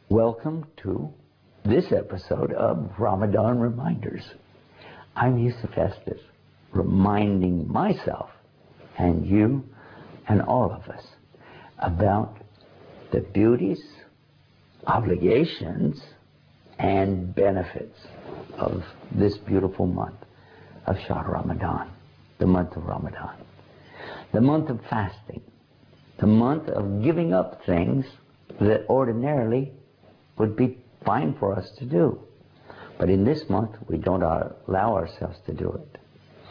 Welcome to this episode of Ramadan Reminders. I'm Yusuf Estes, reminding myself and you and all of us about the beauties, obligations, and benefits of this beautiful month of Shahr Ramadan, the month of Ramadan, the month of fasting, the month of giving up things that ordinarily would be fine for us to do. But in this month, we don't allow ourselves to do it.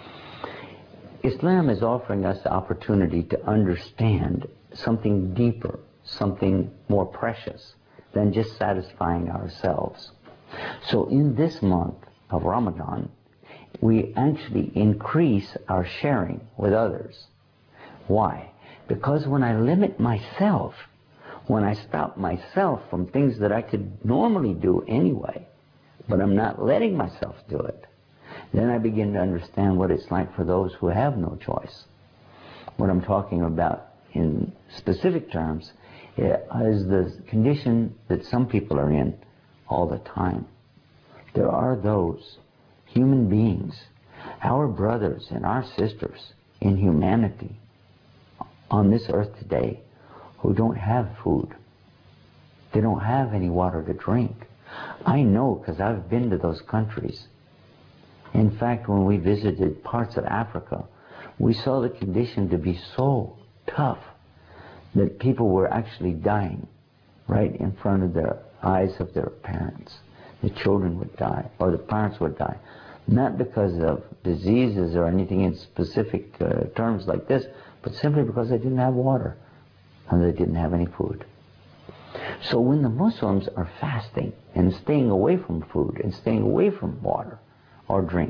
Islam is offering us the opportunity to understand something deeper, something more precious than just satisfying ourselves. So in this month of Ramadan, we actually increase our sharing with others. Why? Because when I limit myself, when I stop myself from things that I could normally do anyway, but I'm not letting myself do it, then I begin to understand what it's like for those who have no choice. What I'm talking about in specific terms is the condition that some people are in all the time. There are those human beings, our brothers and our sisters in humanity on this earth today, who don't have food. They don't have any water to drink. I know because I've been to those countries. In fact, when we visited parts of Africa, we saw the condition to be so tough that people were actually dying right in front of their eyes of their parents. The children would die, or the parents would die. Not because of diseases or anything in specific terms like this, but simply because they didn't have water and they didn't have any food. So when the Muslims are fasting and staying away from food and staying away from water or drink,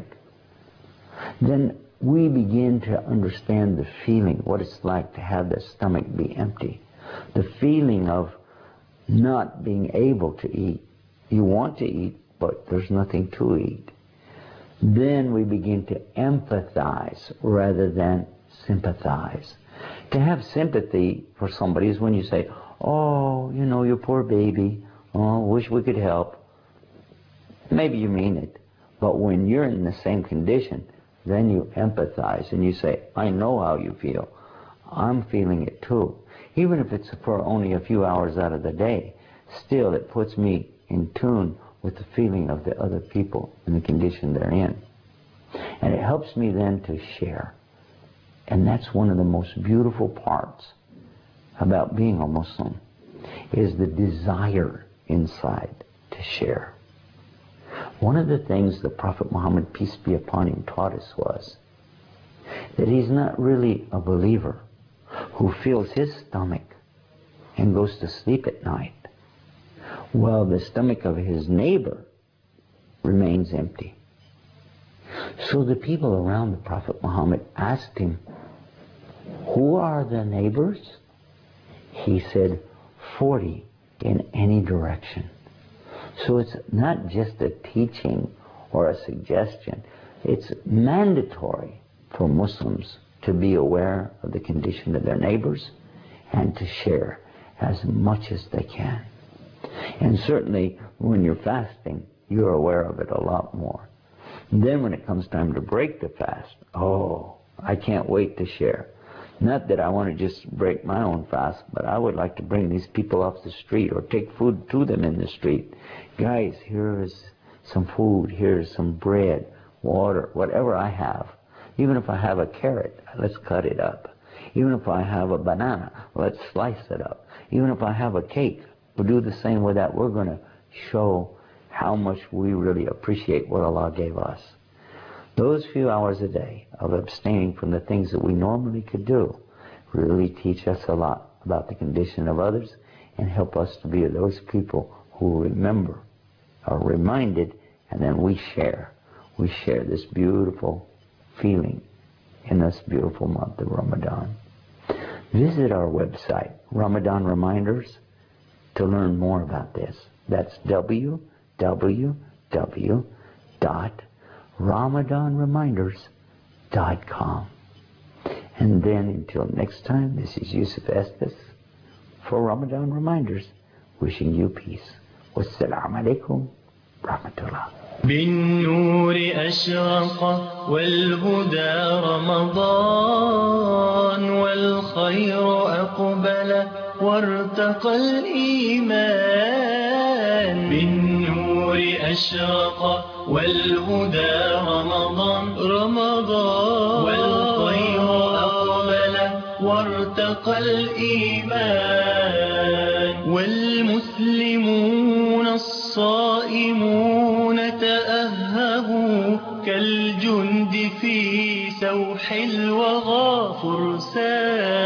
then we begin to understand the feeling, what it's like to have the stomach be empty, the feeling of not being able to eat. You want to eat, but there's nothing to eat. Then we begin to empathize rather than sympathize. To have sympathy for somebody is when you say, oh, you know, your poor baby, oh, wish we could help. Maybe you mean it, but when you're in the same condition, then you empathize and you say, I know how you feel. I'm feeling it too. Even if it's for only a few hours out of the day, still it puts me in tune with the feeling of the other people and the condition they're in. And it helps me then to share. And that's one of the most beautiful parts about being a Muslim, is the desire inside to share. One of the things the Prophet Muhammad, peace be upon him, taught us was that he's not really a believer who fills his stomach and goes to sleep at night while the stomach of his neighbor remains empty. So the people around the Prophet Muhammad asked him, who are the neighbors? He said, 40 in any direction. So it's not just a teaching or a suggestion. It's mandatory for Muslims to be aware of the condition of their neighbors and to share as much as they can. And certainly when you're fasting, you're aware of it a lot more. And then when it comes time to break the fast, oh, I can't wait to share. Not that I want to just break my own fast, but I would like to bring these people off the street or take food to them in the street. Guys, here is some food, here's some bread, water, whatever I have. Even if I have a carrot, let's cut it up. Even if I have a banana, let's slice it up. Even if I have a cake, we'll do the same with that. We're going to show how much we really appreciate what Allah gave us. Those few hours a day of abstaining from the things that we normally could do really teach us a lot about the condition of others and help us to be those people who remember, are reminded, and then we share. We share this beautiful feeling in this beautiful month of Ramadan. Visit our website, Ramadan Reminders, to learn more about this. That's www.ramadanreminders.com. And then until next time, this is Yusuf Estes for Ramadan Reminders, wishing you peace. والسلام عليكم ورحمة الله. بالنور أشرق والهدى رمضان، والخير أقبل وارتقى الإيمان. بالنور أشرق والهدى رمضان، والخير أقبل وارتقى الإيمان. والمسلمون الصائمون تأهبوا كالجند في سوح الوغى فرسان.